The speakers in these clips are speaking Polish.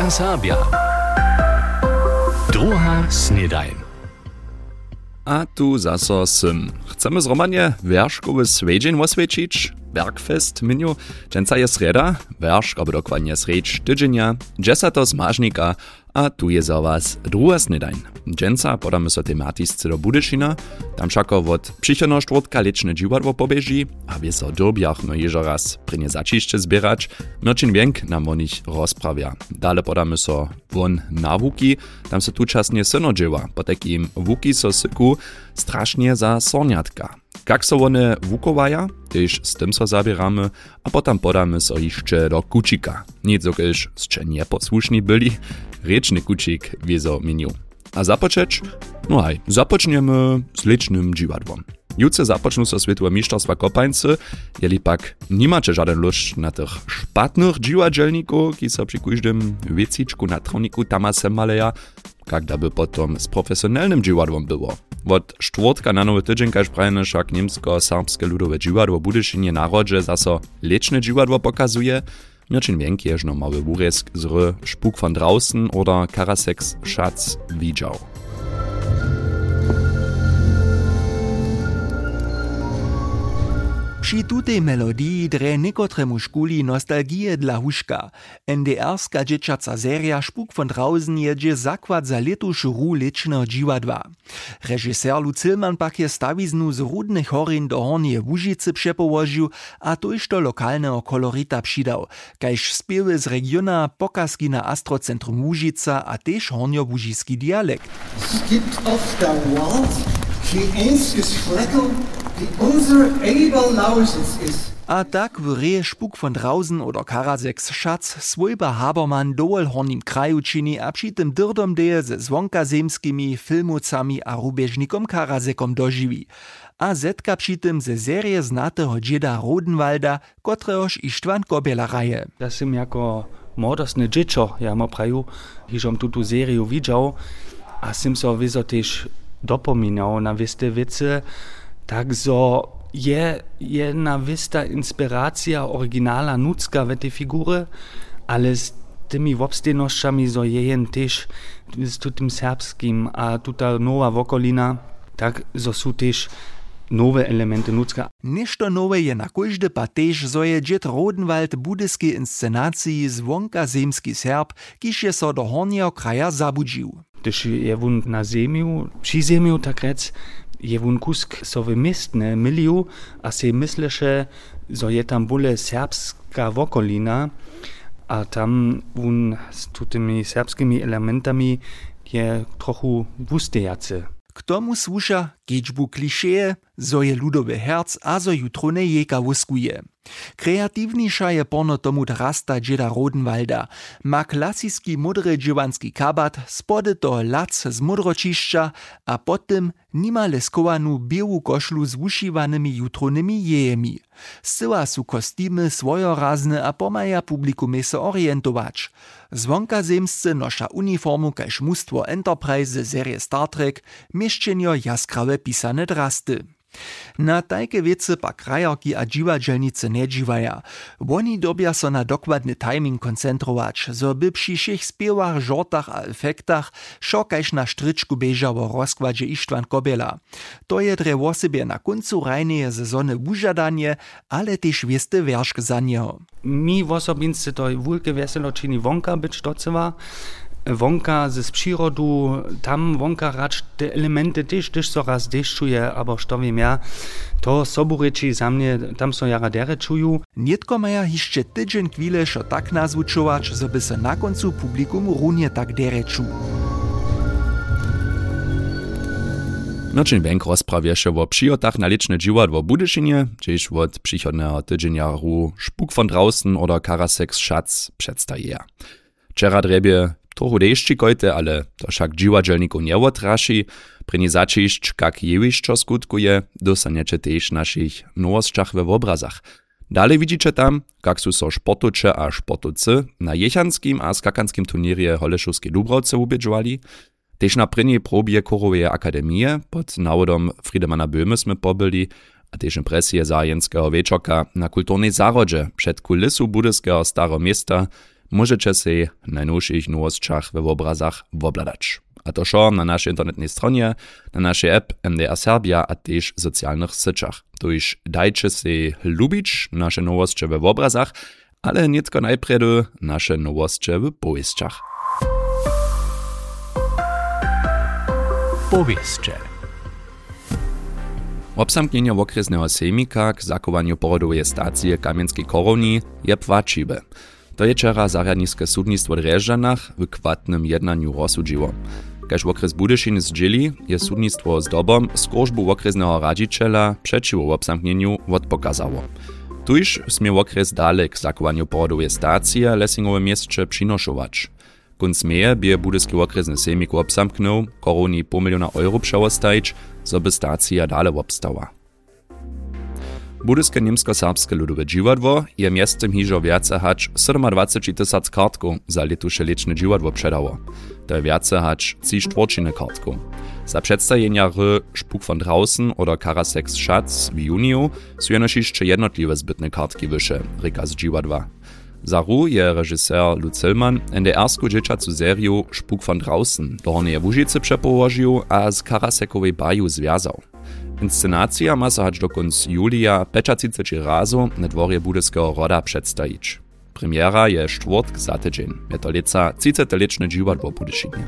Radio Serbia. Druga snedajn. A tu zaso sym. Chcemy z Romanie wierszkowy swedzień oswiecić. Werkfest menu. Dżęca je sreda. Wierszk, aby dokładnie sredź tydzienia. 10 smażnika. A tu je za was druga snedajn. Dżęca podamy so tematisce do Budyšina. Tam všako od přichodného štvrtka lečne dživadło pobieži a vie so dobiach no ježo raz prynie začišće zbierać. Nočin vienk nam o nich rozprawia. Dale podamy so won na wuki. Tam se tučasnie syno dživa. Po takim wuki so syku strasznie za sorniatka. Jak so one wukowaja, też z tym so zabieramy, a potem podamy so jeszcze do kucika. Nic okiż jeszcze nie posłuszni byli, reczny kucik wiezo menu. A zapoczeć? No haj, zapoczniemy z lecznym dziwadłom. Jutce zapoczną so światłe mistrzostwa kopańcy, jeli pak nie macie żaden lust na tych szpatnych dziwadzelników, ki so przy każdym wieciczku na troniku tamase maleja, jak da by potom z profesjonalnym dziwadłom było. Od štvrtka na nowy tydzień kaž prajne však niemsko-serbske ludowe dziwadło Budyšinie narodzie zaso leczne dziwadło pokazuje. Mirčin Vienk ježno mały wurezk z Spuk von draußen oder Karaseks Schatz widział. Przy tutej melodii dre niekotremu škuli nostalgije dla huška. NDR-ska dzieciaca seria Spuk von draußen jedzie zakład za letušu hru lečného dživadła. Režisér Lucilman pak je stawiznu z Rudnych Horin do Hornije Łužice przepołožił, a tojž do lokalnego kolorita přidał, kaž spiewy z regiona pokazki na Astrocentrum Łužica a tež hornjo-łužiski dialekt. Es gibt auf der Welt kein einziges Fleckel, die unser Eberlausitz ist. A tak w reje Spuk von draußen oder Karaseks Schatz swojba Habermann dołel hornim kraju čini a przy tym dyrdom deje ze zwonkazemskimi filmocami a rubežnikom Karasekom dožiwi. A zetka przy tym ze serie znatego dzieda Rodenwalda, kotrehož Ištvan Kobela raje. Ja sam jako młodostny dziecko, ja ma praju, hižom tutu seriju widział, a sam so wizo też dopominał na wiste wice, tak so je jedna wista inspiracja oryginala nucka w tej figury, ale z tymi wobstejnościami so jejen też z tym serbskim, a tuta nowa wokolina, tak so su też nowe elementy nucka. Nešto nowe je na kóždy pa tež, zo je džet Rodenwald budyskiej inscenaciji zwonkazemski Serb, kiž je so do hornjeho kraja zabudžił. Gdyż je wun na zemiu, przy zemiu tak rec, je wun kusk so wymistne miliu, a se mysleše, zo je tam bole serbska wokolina, a tam wun z tymi serbskimi elementami je trochu wustejace. K tomu słuša kedźbu klišeje, zo je ludowy herc a zo jutro ne jeka wuskuje. Kreativniša je porno tomu drasta džeda Rodenwalda. Ma klasiski modry dživanski kabat, spody to lac z modročišća, a potem nima leskowanu biału koszlu z wušiwanymi jutronymi jejemi. Zcyła su kostimy swojorazne a pomaja publikumie se orientować. Zwonkazemscy nosza uniformu kaž mustwo Enterprise serie Star Trek, mieszczenio jaskrawe pisane drasty. Na tajke wiece pa krajarki a džiwadželnice ne džiwaja. Oni dobja so na dokładny timing koncentrować, zo by przy všich spiewach, žortach a efektach šo kaž na štričku beža wo rozkładzie Ištvan Kobela. To je dre wosebie na koncu rajneje sezony wužadanie, ale tež wieste wierszk za nieho. Mi wosobince to wulke weselo čini wonka być doceva, wonka ze przyrodu, tam wonka racz te elementy też so raz deszczuje, aber što wiem ja, to sobureči za mnie, tam so jara dere čuju. Nietko maja hišće tydzień chwile šo tak nazvučovač, zo by se na koncu publikum runje tak dere ču. Mirčin Vienk rozprawieše o přijotach na lečne dživadło Budyšinie, gdzieś od przychodného tydzienia hru Spuk von draußen oder Karaseks Schatz przedstaje. Wczera drebie trochu deščikojte, ale to však džiwadželniku nie otraši. Pri začišć, kak jewišćo skutkuje, dosanieče tež našich nowosćach we obrazach. Dalej widzicie tam, kak su so sportucze a sportucy na jechanskim a skakanskim turnirje Holešovskej Dubrovce ubědžovali. Tež na prvnej probie Choroweje akademie pod nawodom Friedemana Böhme sme pobyli, a tež impresje zajenského večoka na kulturnej zárodže před kulisu budyskeho starého miesta możecie się w najnowszych nowostkach w obrazach wobladać. A to šo na naszej internetnej stronie, na naszej app MDR Serbia, a też w socjalnych sieciach. To już dajcie się lubić nasze nowości w obrazach, ale nie tylko najpierw nasze nowości w powieściach. Powieście. Obsamknienie okresnego sejmika k zakowaniu porodowej stacji Kamienskiej Koroni je płaciwe. To je wczoraj zarjadniske sudnictwo w Drježdžanach w kwatnym jednaniu rozsudziło. Kaž okres Budyšin zdzieli, je sudnictwo z dobom skrożbu okresnego radziciela przeciwo obsamknieniu odpokazało. Tuż smie okres dalej k zakowaniu porodowej stacji Lessingowe mieście przynoszować. Kunc meje by budyski okresny sejmik obsamknął, Koroni €500 000 przełostajić, so by stacja dalej obstała. Budyske niemsko-serbske ludowe dziwadło je miestem hižo viace hać 27 000 kartków za letuše lečne dziwadło przedało. To je viace hać 3/4 kartków. Za przedstawienia Spuk von draußen oder Karasex Schatz w juniu są jenoż jeszcze jednotliwe zbytne kartki wyższe, reka z dziwadła. Za ru je režisér Lutz Hillmann NDR-sku dzieciacu seriu Spuk von draußen do Horneje Łužice przepołożył, a z Karasekowej baju związał. Inscenacja ma se hać do konc julija 35 razu na dworje budyskiego roda przedstawić. Premiera je czwartk za tydzień, je to leca 30-leczne dziwadło w Budyšinie.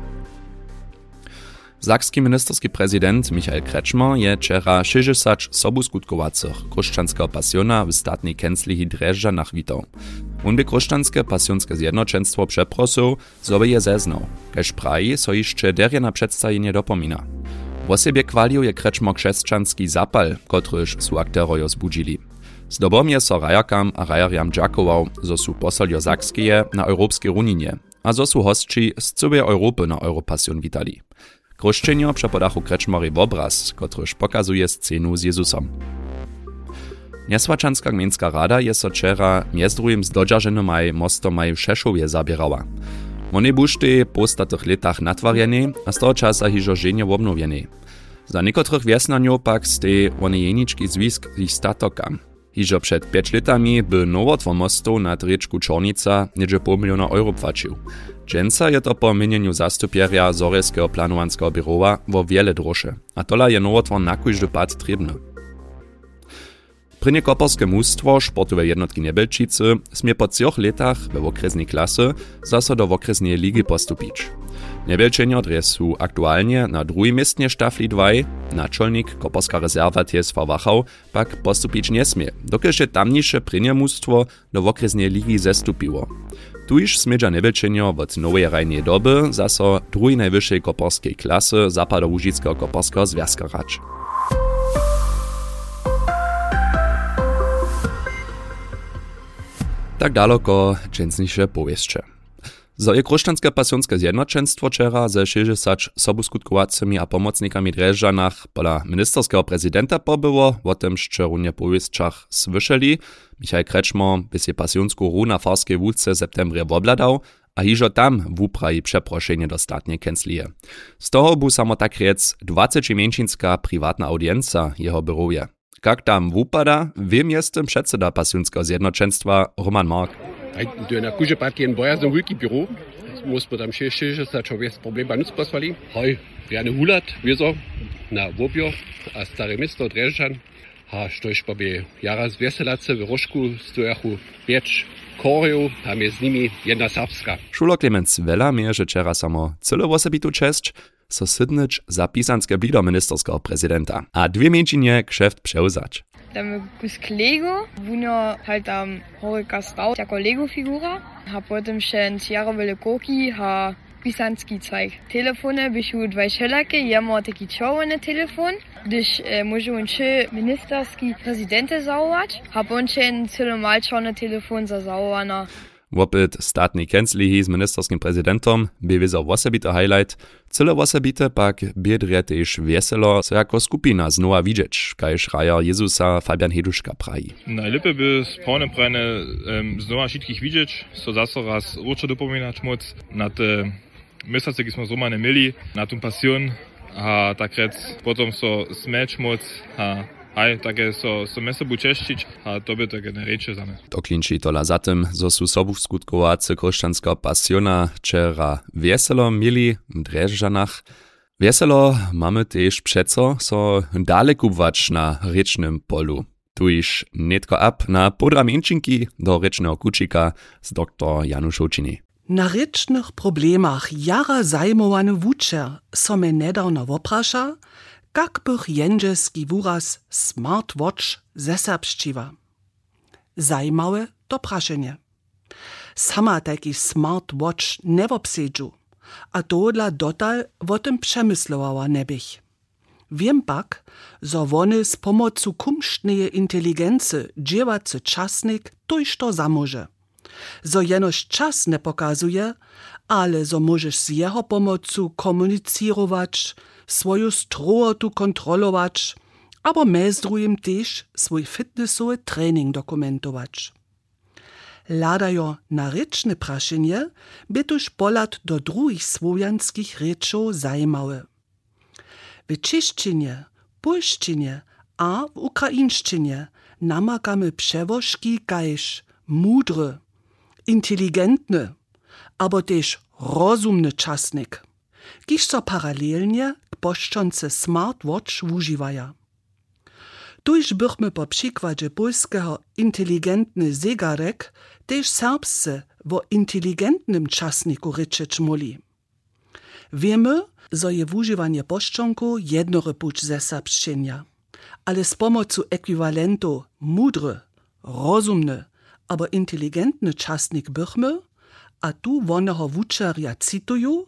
Sakski ministerski prezydent Michael Kretschmer je wczoraj 60 sobuskutkowanych chrześcijanskiego pasjona w statnej kęslihi Drježdžanach witał. On by chrześcijanskie pasjonske zjednoczeństwo przeprosił, żeby je zeznał, kaž praji so jeszcze derje na przedstawienie dopomina. W osobie kwalił je Kretschmer chrześcijanski zapal, kotryż su akterojo zbudzili. Z dobom je so rajakam a rajarjam dżakował, zo su posoljo Sakskeje na europskiej runinie, a zo su hostči z całej Europy na Europasjon witali. Kruščenjo przepodachu Kretschmery obraz, kotryż pokazuje scenu z Jezusom. Niesłaczanska gminska rada je so wczoraj między z dodżarzenymaj mostomaj w Szeszowie zabierała. One buszty po ostatnich latach natwarjene, a z toho czasa hižo ženje obnovjene. Za niekotrych wiesnaniów pak stej one jeniczki zwisk ich statokam. Hižo przed 5 latami by nowotwór mostu nad riečku Čornica niedzie €500 000 płacił. Dżęca je to po mienieniu zastupierja Zorejskiego planowanskiego birowa wo wiele droższe, a tola je nowotwór na kójżdy pad trybny. Prynje koporskie mustwo sportowe jednotki Nebelčice smie po 3 latach we okresnej klasy zaso do okresnej ligi postupić. Nebelčenjo dresu aktualnie na drugim miejscu štafli 2, naczelnik koporska rezerwa TSV Wachau pak postupić nie smie, dokud je tamniejsze prynje mustwo do okresnej ligi zestupiło. Tuż smieđa Nebelčenjo od nowej rajnej doby zaso drugiej najwyższej koporskiej klasy Zapadołužickiego koporskiego związka rać. Tak daleko dżęsniejsze powieście. Zo je chrześcijanskie pasjonske zjednoczeństwo wczoraj ze 60 sobuskutkowacymi a pomocnikami w Drježdžanach pola ministerskiego prezydenta pobyło, o tym szczerunnie powieściach słyszeli. Michael Kretschmer by się pasjonsku ru na farskiej wódce w septembrze obladał, a hižo tam wupraji przeproszenie do statnej kęslije. Z toho bu samo tak riec 20-mięczynska prywatna audienca jeho byrowie. Jak tam wupada, wiem jestem przedseda pasjonskiego zjednoczeństwa Roman Mark. Na kuže patien boja za veľký biro, musíme tam še sa čo viac problém nutz poslali. Hoj, Riane Hulat, wieso, na Wobio, a stare mesto Drježdžan, a štož pa by jara z Veselace v Rožku stojachu 5 Koreów, tam je z nimi jedna serbska. Šulo Klemens Vela mierze wczoraj samo cyle osobitu česť, so sydnyć zapisanske blido ministerskiego prezydenta, a 2 mięčinie kšeft převzać. Tam kus Lego, wuno halt tam Horika stał jako Lego figura, a potem še ciarowe koki, a pisanski cajk. Telefony byśmy 2 szelakie, ja mam taki czerwony telefon, gdyż możemy trzy ministerski prezydente zawołać, a potem cyle mal czarny telefon za zawołana. Wopyt statnej kęslihi z ministerskim prezydentom by wiezo osobity highlight, cyle osobite pak biedrje też wieselo so jako skupina znowa widzieć, kajż rajar Jezusa Fabian Heduška praji. Najlepiej by z pełnym prajne znowa wszystkich widzieć, so zaso raz určo dopominać moc na te miesiące, kiedy smo z Romane mieli, na tą pasjon, a tak rec potom so smeć moc, a Hej, takie so mesobu češčić, a to by takie ne reče za me. To klinči tola za tym, zo su sobu skutkovace křesťanska pasiona včera veselo mieli v Drježdžanach. Veselo mamy też przeco so dalej kubwać na rycznym polu. Tu iż netko up na podramienčinki do rycznego kučika z dr. Januszowczyni. Na rycznych problemach jara zajmowane wučer so me nedawno woprasza, jak bych jędrzeski wuraz smartwatch zesabščiwa. Zajmawe to praszenie. Sama taki smartwatch nie wobsedżu, a to dla dotal o tym przemyslowała nebych. Wiem pak, zo wony z pomocą kumsztnej inteligency dziewacy czasnik tuż to zamoże. Zo jenoż czas nie pokazuje, ale zo możesz z jego pomocą komunicirować, swoją strohotu kontrolować, albo mez drugim też swój fitnessowy trening dokumentować. Ladajo na ryczne praszenie by tuż polat do drugich słowianskich ryczów zajmały. W czeszczynie, polszczynie a w ukraińszczynie namakamy przewożki kajż mudry, inteligentny, albo też rozumny czasnik, kiż so paralelnie k poszczące smartwatch używaja. Tuż bychmy po przykładzie polskiego inteligentny zegarek też serbsce o inteligentnym czasniku ryczeć moli. Wiemy, że je używanie poszczonku jednory puć ze serbszczenia, ale z pomocą ekwiwalentu mudry, rozumny albo inteligentny czasnik bychmy, a tu wonego wučerja cituju,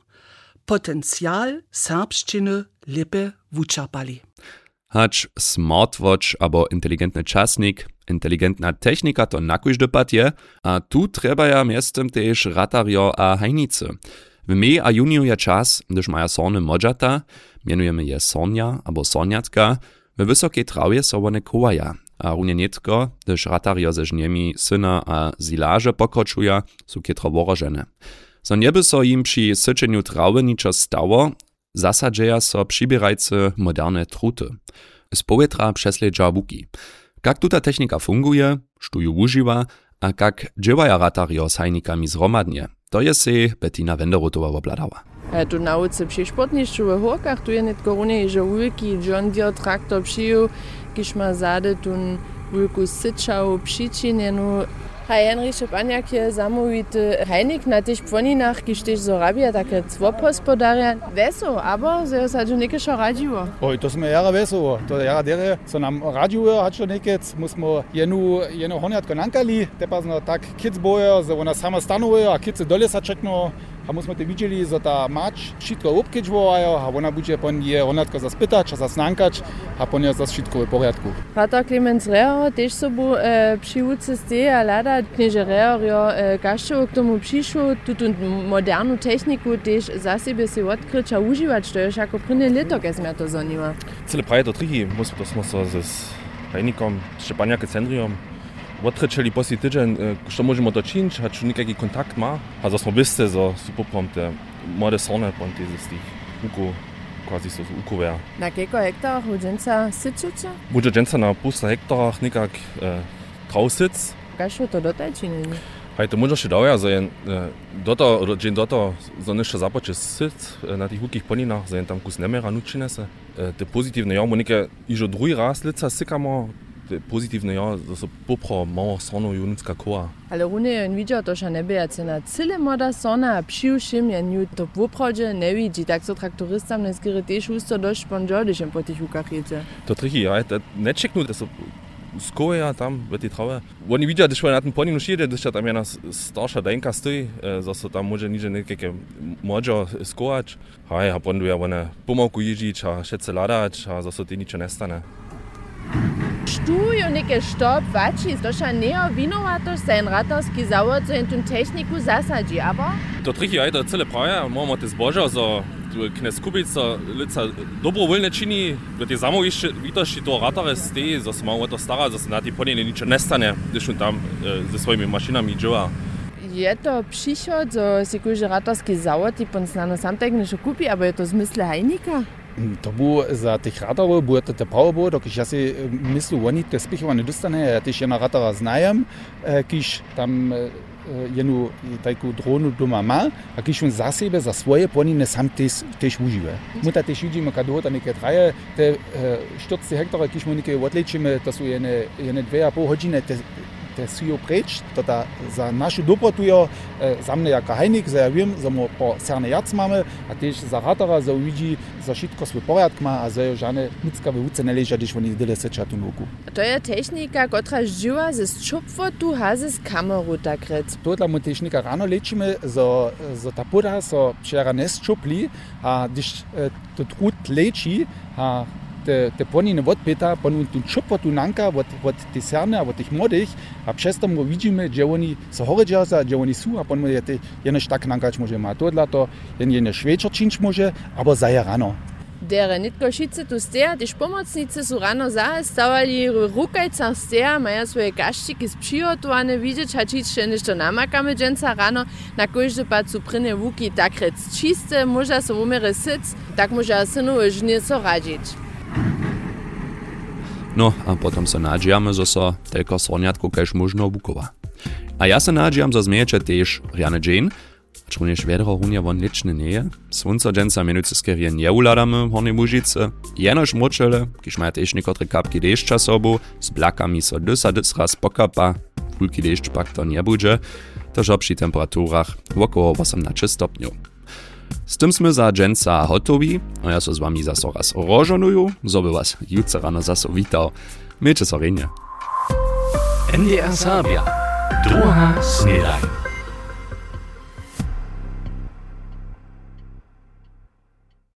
potencjal serbszczyny lepe wučerpali. Hacz smartwatch albo inteligentny czasnik, inteligentna technika to nakuž dopad je, a tu treba ja miestem też ratario a hajnicy. W mej a juniu je czas, gdyż maja sorny modżata, mianujemy je Sonja albo Sonjatka, we wysokiej trawie so one kołaja, a runie netko, gdyż ratario ze żniemi syna a zilaże pokročuja, su kietro worożene. So nieby so im przy syczeniu trawy niczo stało, zasadzieja so przybierajcy moderne truty. Z powietra przesledża łuki. Jak tuta technika funguje, sztuju używa, a jak dziewaja ratario z hajnikami zromadnie, to jest się Bettina Wenderotowa obladała. Tu nauce przy sportniczych horkach, tu je netko runie, że wielki John Deere traktor przyjął, kiż ma zade tun wielku syczał przyczynenu. Henryk Paniak je zamówity hajnik na tych płoninach, kiż też zorabia takie cwopospodaria. Wesoło, aber ze sa tu niekieś radziło. Oj, to sme jara wesoło. To jara dere, co nam radziło, hacz to niekieś, musimy jenu honiatko nankali, tepas no tak kids boje, że ona sama stanuje, a kids dole sa czekno. A musimy te widzieli, że ta macz wszystko obkiczwowają, a ona będzie po nie honiatko zaspytać, zasnankać, a po nie za wszystko w porządku. Pater Clemens Reher też sobu przyuczy z tej, a lada knieże Reher gaszczowo k tomu przyszło, tu modernu techniku też za siebie się odkrycia używać, to już jako prynne leto, kiedy mnie to zaniło. Cele praje do trichy, to smo se z hajnikom, Szczepaniaky Centrium, odkryčeli posli tydzień, co możemy to czynić, a czy nikaki kontakt ma, a zasmo byste, że su poprom te młode sorne ponty z tych uku, quasi so ukuwea. Na kilku hektarach udzenca syczycie? Udzenca na pusta hektarach nikak trausyc. Kašu to dotaj činili? Hej, to možno še daja, że dzień doto, że jeszcze započe syc na tych łukich poninach, że tam kus nemera nučine se. Te pozytywne ja, monike iżo drugi raz lica sykamo, te pozytywne ja, że so popro mało sorno junicka koła. Ale runie jen widział to, że nie była cena cyle moda sorna, a przyuszym jen to w oprodzie nie widzi, tak so traktoristam nie skryje też usto dość pondziordyszem po tych łukach jedzie. To trichy, ja, to nie czeknu, to so skoja tam w tej trawie. Oni widzą, że na tym poninu szyjdzie, że tam jedna starsza denka stoi, że tam może nicze niekie młodzio skojać. Hej, a potem ja one pomałku jeździć, a szece ladać, a że to nicze nie stanie. Stujo niekie stop waci, to się nie winowatość, sein ratarski zawód, co tę techniku zasadzi, aber? To trichy, ja, to cele praje, mamy te zboża, że Knes Kubica lica dobrowolne čini, v tej zamovištosti to ratare steji, že se malo to stara, že se na tej ponine nič nestane, když on tam ze svojimi mašinami dživa. Je to przyszło, że się kuži ratarski zawód i pan znano sam tak niečo kupi, aber je to w zmysle hajnika? To było za tych radarów, było to te powerboard, dokiż ja si myślę, oni te spichowane dostane, ja też jedna radara znajem, kiż tam jednu taką dronu doma ma, a kiż on za siebie, za swoje ponine sam też używa. My to też widzimy, kad to neke traje, te 40 hektary, kiż my neke odlečíme, to są jene 2,5 godziny, te sijo preč, to ta za našu dobrotu za mne jako hajnik, za ja wiem, za mo po serne jac mamy, a też za ratara, za uvidzi, za wszystko svoj porядk ma, a za jo žane nickawe uce ne leža, když oni dyle seča tu nogu. To je technika, która živa ze čopvotu ha ze kameru tak rec. Tohle mu technika rano lečíme, za ta poda so včera nesčopli, a když to trud leči, a te ponine odpeta, ponu tu čopvotu nanka, od te serne, od tih młodych, a przez to mu widzimy, że oni so hore džasa, że oni su, a ponu je te jenož tak nankać może ma. Tohle to jene švečer činč może, aber zaje rano. Dere nitkošice tu steja, když pomocnice su rano zastavali rukajca steja, maja svoje gaščiki spřihotowane widzieć, a čiče nešto namakamy dženca rano, na kojže pa su prine vuki tak rec čiste, možda so umere sic, tak možda synu už nieco radzić. No, a potom se nadžijamy, že so telko svorňatku kaž možno Bukova. A ja se nadžijam, že zmieče tež Rianne Jane, črunieš vedro hunja von lične neje, svunca dženca menujúce skerije neuladamy hornej Mužice, jenož močele, kiž maja tež niekotre kapky dešča sobu, s blakami so dyc raz pokapa, fulky dešč pak to nebudže, tož ob przy temperaturach okolo 18 stopňov. Z tym sme za dženca hotowi, a ja so z wami zaso raz rožonuju, zo by was jutro rano zaso wital. Miejcie so rejnie. NDR Sabia. Druga snedaj.